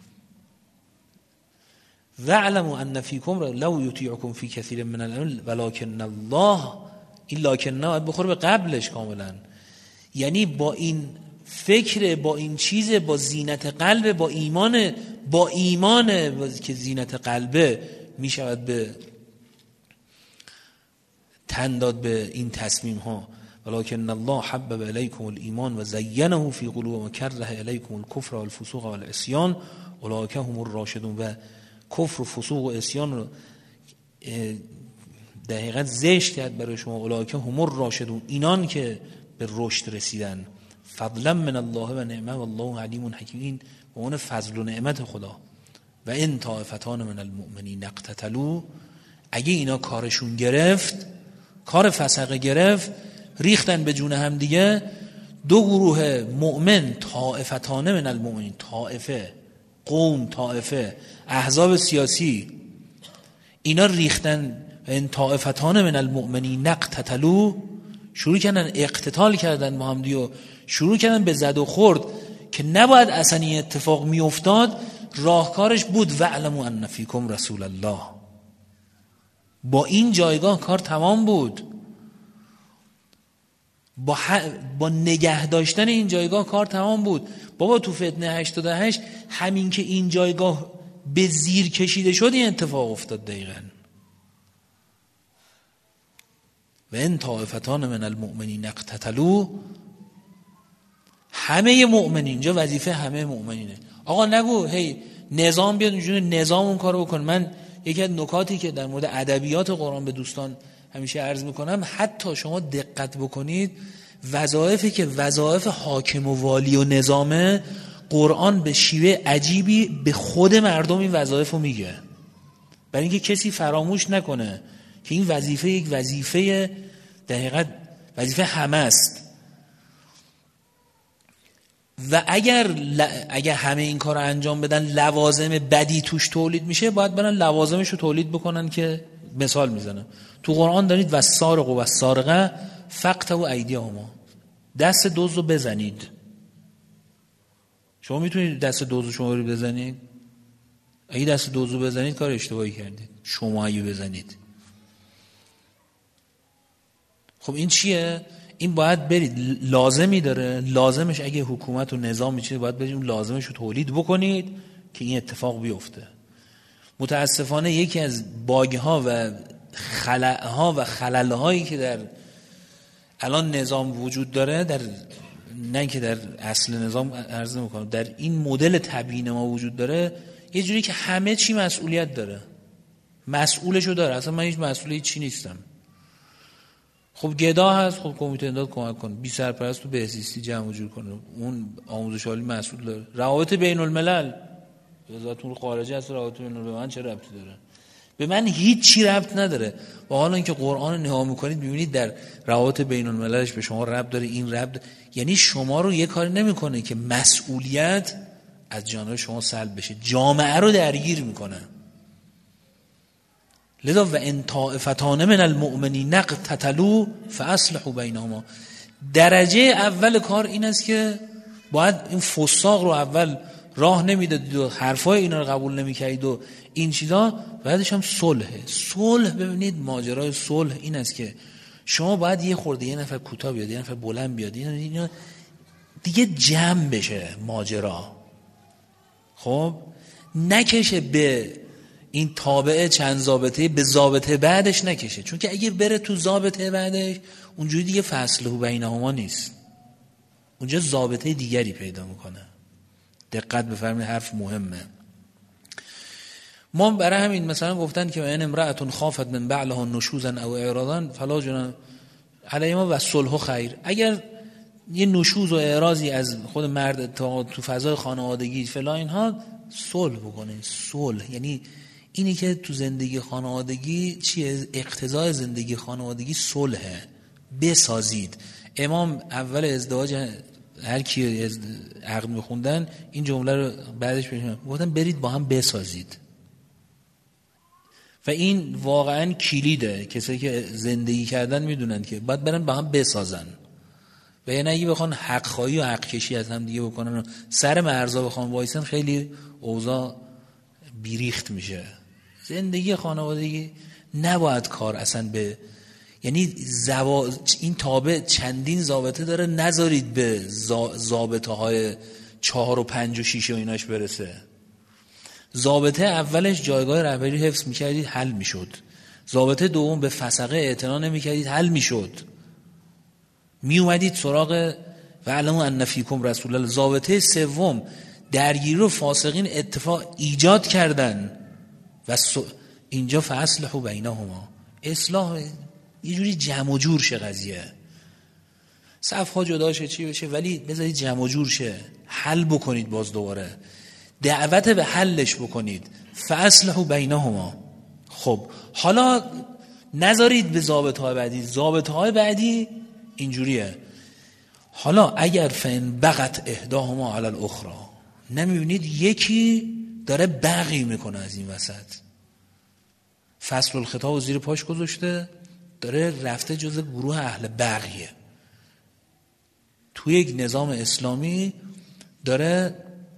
واعلموا ان فیکم لو یطیعکم فی کثیر من الامر ولکن الله. این لکن باید بخوره به قبلش کاملا، یعنی با این فکر، با این چیز، با زینت قلب، با ایمان که زینت قلبه می شود به تن داد به این تصمیم ها. ولکن الله حبب الیکم الایمان و زینه فی قلوبکم و کره الیکم الکفر والفسوق والعصیان اولئک هم الراشدون. و کفر و فسوق و عصیان رو در حقیقت زشت کرد برای شما. اولئک هم الراشدون، اینان که به رشد رسیدن. فضلا من الله و نعمه والله علیم حکیم. این به اون فضل و نعمت خدا. و ان طائفتان من المؤمنین اقتتلوا، اگه اینا کارشون گرفت، کار فسقه گرفت، ریختن به جون هم دیگه، دو گروه مؤمن، طائفتان من المؤمنین، طائفه، قوم، طائفه، احزاب سیاسی، اینا ریختن. ان طائفتان من المؤمنین اقتتلوا، شروع کردن اقتتال کردن با هم دیگه، شروع کردن به زد و خورد که نباید اصلا این اتفاق می افتاد. راهکارش بود واعلموا ان فیکم رسول الله. با این جایگاه کار تمام بود. با نگه داشتن این جایگاه کار تمام بود. بابا تو فتنه 88 همین که این جایگاه به زیر کشیده شد این اتفاق افتاد. دقیقاً و ان طائفتان من المؤمنین اقتتلوا، همه مؤمنین، اینجا وظیفه همه مؤمنینه. آقا نگو هی نظام بیاد اونجوری نظام اون کارو بکن. من یکی از نکاتی که در مورد ادبیات قرآن به دوستان همیشه عرض میکنم، حتی شما دقت بکنید وظایفی که وظایف حاکم و والی و نظامه، قرآن به شیوه عجیبی به خود مردم این وظایف رو میگه، برای اینکه کسی فراموش نکنه که این وظیفه یک وظیفه دقیقاً وظیفه همه است. و اگر همه این کار رو انجام بدن لوازم بدی توش تولید میشه، باید برن لوازمش رو تولید بکنن. که مثال میزنم تو قرآن دارید والسارق و والسارقه فاقطعوا ایدیهما، دست دزد رو بزنید. شما میتونید دست دزد شما رو بزنید؟ اگه دست دزد رو بزنید کار اشتباهی کردید. شما اگه بزنید، خب این چیه؟ این باید برید لازمی داره، لازمش اگه حکومت و نظام میشه باید برید اون لازمش رو تولید بکنید که این اتفاق بیفته. متاسفانه یکی از باگ‌ها و خلأها و خلل‌هایی که در الان نظام وجود داره، در نه که در اصل نظام عرض نمی‌کنم، در این مدل تبیین ما وجود داره، یه جوری که همه چی مسئولیت داره، مسئولشو داره. اصلا من هیچ مسئولی چی نیستم. خب گدا هست، خب کمیته امداد کمک کن، بی سرپرست تو بهزیستی جمع جور کنه، اون آموزش عالی مسئول داره. روابط بین الملل، وزارت امور خارجه هست، روابط بین الملل به من چه ربطی داره؟ به من هیچ چی ربط نداره. و حالا اینکه قرآن رو نگاه میکنید میبینید در روابط بین المللش به شما ربط داره. این ربط یعنی شما رو یه کاری نمیکنه که مسئولیت از جانب شما سلب بشه، جامعه رو درگیر میکنه. لذا و ان طائفتان من المؤمنین اقتتلوا فاصلحوا بینهما، درجه اول کار این است که باید این فساق رو اول راه نمیدادید و حرفای اینا رو قبول نمیکردید و این چیزا، بعدش هم صلح. ببینید ماجرای صلح این است که شما باید یه خورده یه نفر کوتاه بیاد، یه نفر بلند بیاد، اینا دیگه جمع بشه ماجرا. خب نکشه به این تابع چند ضابطه به ضابطه بعدش نکشه، چون که اگه بره تو ضابطه بعدش اونجوری دیگه فصله بینهما نیست، اونجا ضابطه دیگری پیدا میکنه. دقت بفرمایید، حرف مهمه. ما برای همین مثلا گفتن که ان امرأة خافت من بعلها نشوزا او اعراضا فلا جناح علیهما و صلح خیر. اگر یه نشوز و اعراضی از خود مرد تو فضای خانوادگی فلا اینها، صلح بکنه. صلح یعنی اینی که تو زندگی خانوادگی چیه؟ اقتضای زندگی خانوادگی صلحه، بسازید. امام اول ازدواج هر کی عقد میخوندن این جمله رو بعدش بهشون گفتن برید با هم بسازید. و این واقعا کلیده. کسایی که زندگی کردن میدونن که باید برن با هم بسازن. و یعنی اگه بخوان حق خواهی و حق کشی از هم دیگه بکنن و سر مرزا بخوان وایسن، خیلی اوضاع بیریخت میشه. زندگی خانوادگی نباید کار اصلا به یعنی این تابع چندین ضابطه داره، نذارید به ضابطه های 4 و 5 و 6 و ایناش برسه. ضابطه اولش جایگاه رهبری حفظ میکردید حل میشد، ضابطه دوم به فسقه اعتنا نمیکردید حل میشد، میومدید سراغ و علموا ان فیکم رسول الله. ضابطه سوم درگیری و فاسقین اتفاق ایجاد کردن و اینجا فاصلحوا بینهما، اصلاح یه جوری جمع و جور شه قضیه، صفها جدا شه چی بشه، ولی بذارید جمع و جور شه، حل بکنید، باز دوباره دعوت به حلش بکنید. فاصلحوا بینهما. خب حالا نذارید به ضابطه‌های بعدی. ضابطه‌های بعدی اینجوریه. حالا اگر فن بغت احداهما علی الاخرى، نمیبینید یکی داره بغی میکنه از این وسط، فصل الخطاب و زیر پاش گذاشته، داره رفته جز گروه اهل بغیه. توی یک نظام اسلامی داره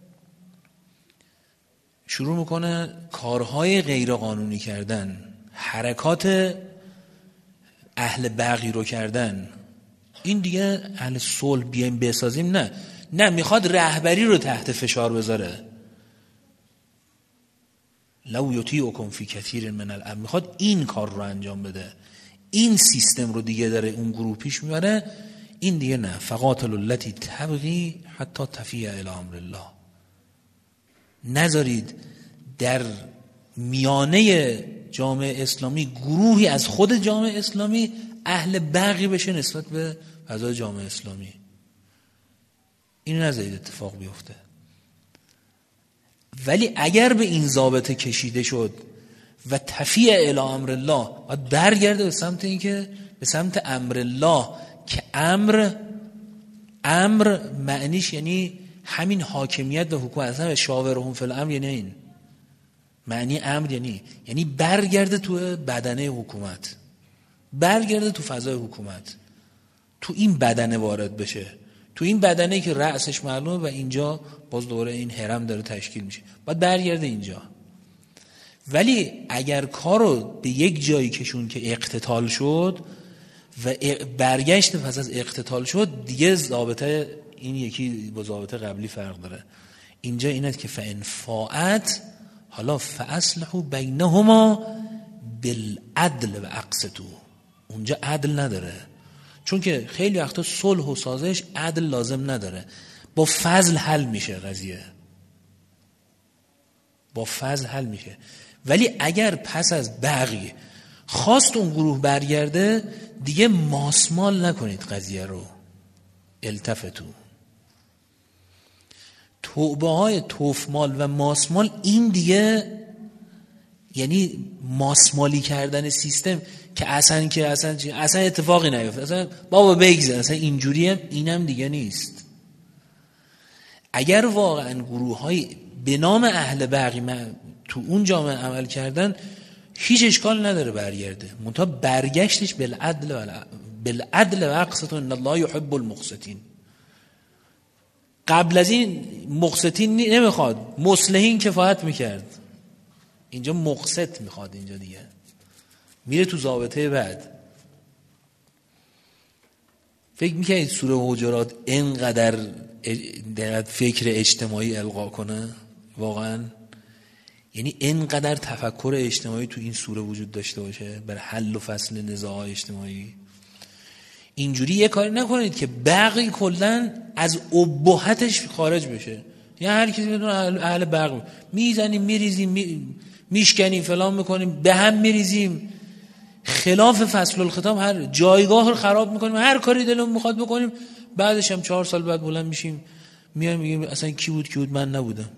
شروع میکنه کارهای غیر قانونی کردن، حرکات اهل بغی رو کردن. این دیگه اهل صلح بیایم بسازیم، نه میخواد رهبری رو تحت فشار بذاره. لو یطیعکم فی کثیر من الامر، میخواد این کار رو انجام بده. این سیستم رو دیگه داره اون گروه پیش میبره، این دیگه نه. فقاتل التی تبغی حتی تفیء الی امر الله. نذارید در میانه جامعه اسلامی گروهی از خود جامعه اسلامی اهل بغی بشه نسبت به فضای جامعه اسلامی. اینو نذارید اتفاق بیفته. ولی اگر به این ضابطه کشیده شد و تفیء الی امر الله، باید برگرده به سمت این که به سمت امر الله، که امر معنیش یعنی همین حاکمیت و حکومت. اصلا شاورهم فی الامر یعنی این معنی امر، یعنی برگرده تو بدنه حکومت، برگرده تو فضای حکومت، تو این بدنه وارد بشه، تو این بدنه که رأسش معلومه و اینجا باز دوره این هرم داره تشکیل میشه، باید برگرده اینجا. ولی اگر کارو به یک جایی کشون که اقتتال شد و برگشت پس از اقتتال شد، دیگه ضابطه این یکی با ضابطه قبلی فرق داره. اینجا اینه که فإن فاءت حالا فاصلحوا بینهما بالعدل و اقسطوا. اونجا عدل نداره، چون که خیلی وقتا صلح و سازش عدل لازم نداره، با فضل حل میشه قضیه، با فضل حل میشه. ولی اگر پس از بقیه خواست اون گروه برگرده، دیگه ماسمال نکنید قضیه رو. التفتو. توبه های توفمال و ماسمال، این دیگه یعنی ماسمالی کردن سیستم که اصلا اتفاقی نیفته، اصلا بابا بگذار، اصلا اینجوریه، اینم دیگه نیست. اگر واقعا گروه های به نام اهل بقی تو اون جامعه عمل کردن، هیچ اشکال نداره برگرده، منتها برگشتش بالعدل و اقسطوا ان الله یحب المقسطین. قبل از این مقسطین نمیخواد، مصلحین کفایت میکرد، اینجا مقسط میخواد، اینجا دیگه میره تو ضابطه بعد. فکر میکنید سوره حجرات اینقدر فکر اجتماعی القا کنه؟ واقعا یعنی اینقدر تفکر اجتماعی تو این سوره وجود داشته باشه برای حل و فصل نزاعات اجتماعی؟ اینجوری یه کاری نکنید که بقی کلن از ابهتش خارج بشه. یعنی هر کسی بدون اهل بقی میزنیم، میریزیم، میشکنیم، فلان میکنیم، به هم میریزیم، خلاف فصل الختام هر جایگاه رو خراب میکنیم، هر کاری دلمون میخواد بکنیم، بعدش هم 4 سال بعد بلند میشیم میایم میگیم اصلا کی بود من نبودم.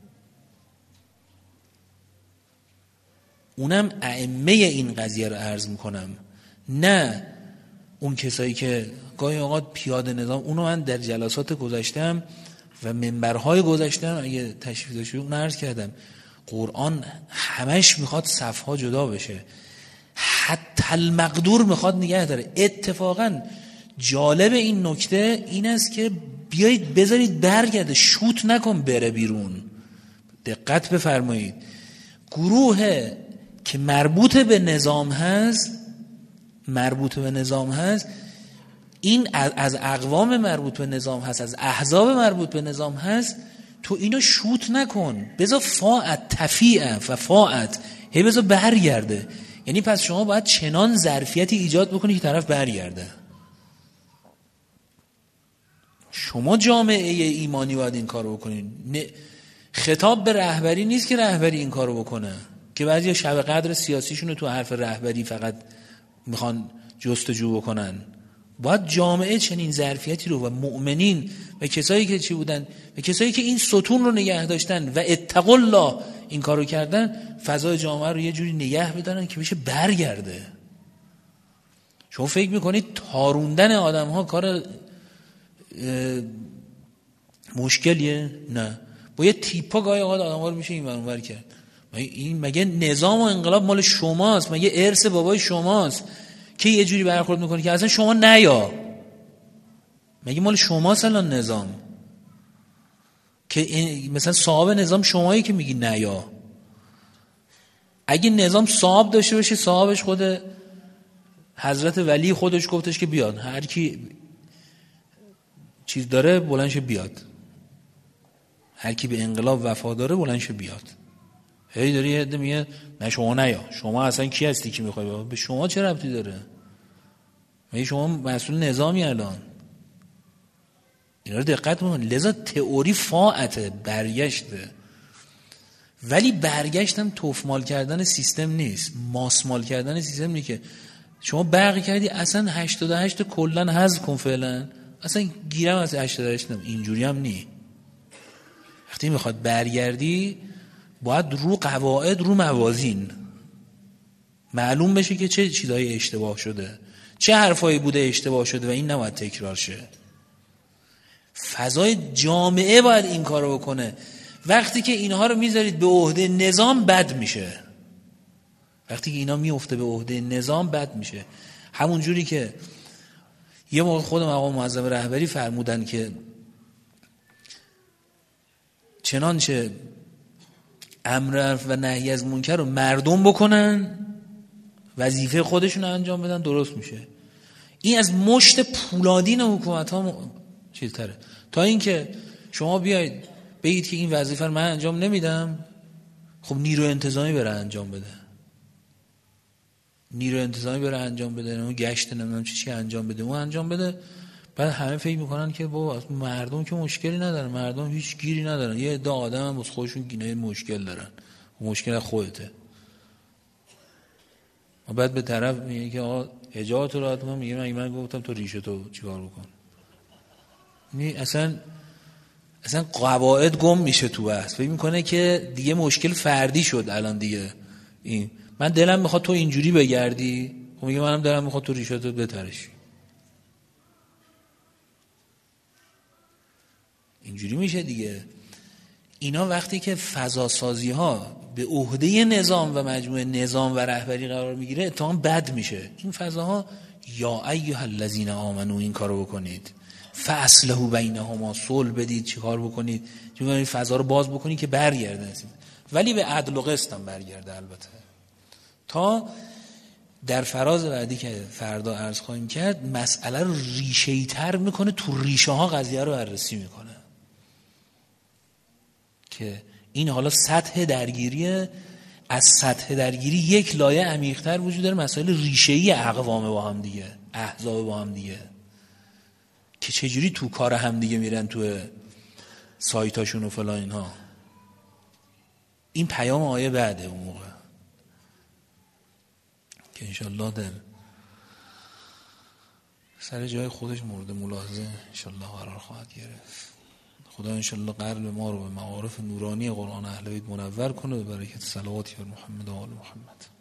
اونم ائمه این قضیه رو عرض میکنم، نه اون کسایی که گاهی اوقات پیاده نظام. اونو من در جلسات گذاشتم و منبرهای گذاشتم، اگه تشریف داشته اون عرض کردم، قرآن همش میخواد صفها جدا بشه، حتی المقدور میخواد نگه داره. اتفاقا جالب این نکته این است که بیایید بذارید برگرده، شوت نکن بره بیرون. دقت بفرمایید، گروه که مربوط به نظام هست، این از اقوام مربوط به نظام هست، از احزاب مربوط به نظام هست، تو اینو شوت نکن، بذار فاعت تفیع و فاعت بذار برگرده. یعنی پس شما باید چنان ظرفیتی ایجاد بکنی که طرف برگرده. شما جامعه ایمانی باید این کارو بکنین. خطاب به رهبری نیست که رهبری این کارو بکنه، که بعضی شب قدر سیاسیشونو تو حرف رهبری فقط میخوان جستجو بکنن. باید جامعه چنین ظرفیتی رو و مؤمنین و کسایی که چی بودن و کسایی که این ستون رو نگه داشتن و اتقوا الله این کارو کردن، فضای جامعه رو یه جوری نگه بدارن که بشه برگرده. شما فکر میکنید تاروندن آدم ها کار مشکلیه؟ نه، با یه تیپا گاهی اوقات آدم ها رو میشه این ور کرد. این مگه نظام و انقلاب مال شماست؟ مگه ارث بابای شماست که یه جوری برخورد میکنی که اصلا شما نیا؟ مگه مال شماست الان نظام که مثلا صاحب نظام شمایی که میگی نیا؟ اگه نظام صاحب داشته باشه، صاحبش خود حضرت ولی خودش گفتش که بیاد، هر کی چیز داره بلندش بیاد، هر کی به انقلاب وفا داره بلندش بیاد. هی داری یه عده میگه نه شما نیا، شما اصلا کی هستی که میخوای؟ به شما چه ربطی داره؟ مگه شما مسئول نظامی الان؟ اینا رو دقت کنید. لذا تئوری فاعته، برگشته، ولی برگشتم توفمال کردن سیستم نیست، ماسمال کردن سیستم نیست که شما برق کردی اصلا 88 کلا حذف کن فعلا، اصلا گیرم از 88 اینجوری هم نی. وقتی میخواد برگردی باید رو قواعد، رو موازین معلوم بشه که چه چیزایی اشتباه شده، چه حرفایی بوده اشتباه شده و این نباید تکرار شه. فضای جامعه باید این کارو بکنه. وقتی که اینها رو میذارید به عهده نظام بد میشه. وقتی که اینا میفته به عهده نظام بد میشه. همون جوری که یه موقع خود مقام معظم رهبری فرمودن که چنانچه امر و نهی از منکر رو مردم بکنن، وظیفه خودشون رو انجام بدن، درست میشه. این از مشت پولادین حکومت ها چیزتره تا اینکه شما بیاید بگید که این وظیفه رو من انجام نمیدم، خب نیرو انتظامی بره انجام بده، نیرو انتظامی بره انجام بده، اون گشت نمیدونم چی انجام بده، اون انجام بده. بعد همه فکر میکنن که بابا مردم که مشکلی ندارن، مردم هیچ گیری ندارن، یه عده آدم هم واسه خودشون گینه مشکل دارن، مشکل خودته. و بعد به طرف میگه که آقا اجازه رو دادم، میگه من گفتم تو ریشه تو چیکار بکن. اصلا قواعد گم میشه تو بحث، فکر میکنه که دیگه مشکل فردی شد الان دیگه. این من دلم میخواد تو اینجوری بگردی، خب میگه منم دلم میخواد تو ریشه تو بترشی. اینجوری میشه دیگه. اینا وقتی که فضا سازی ها به عهده نظام و مجموعه نظام و رهبری قرار میگیره اتفاقا بد میشه. این فضاها یا ایها الذین آمنو این کارو بکنید، فاصلحوا بینهما، صلح بدید، چیکار بکنید چون این فضا رو باز بکنید که برگرده، ولی به عدل و قسط هم برگرده. البته تا در فراز بعدی که فردا عرض خواهیم کرد مسئله رو ریشه‌ای تر میکنه، تو ریشه ها قضیه رو بررسی میکنه که این حالا سطح درگیری، از سطح درگیری یک لایه عمیق‌تر وجود داره، مسائل ریشه‌ای اقوام با هم دیگه، احزاب با هم دیگه، که چجوری تو کار هم دیگه میرن تو سایتاشون و فلان اینها. این پیام آیه بعده اون موقع که انشالله در سر جای خودش مورد ملاحظه انشالله قرار خواهد گرفت. خدا انشالله قلب ما رو به معارف نورانی قرآن اهل بیت منور کنه، به برکت صلوات بر محمد و آل محمد.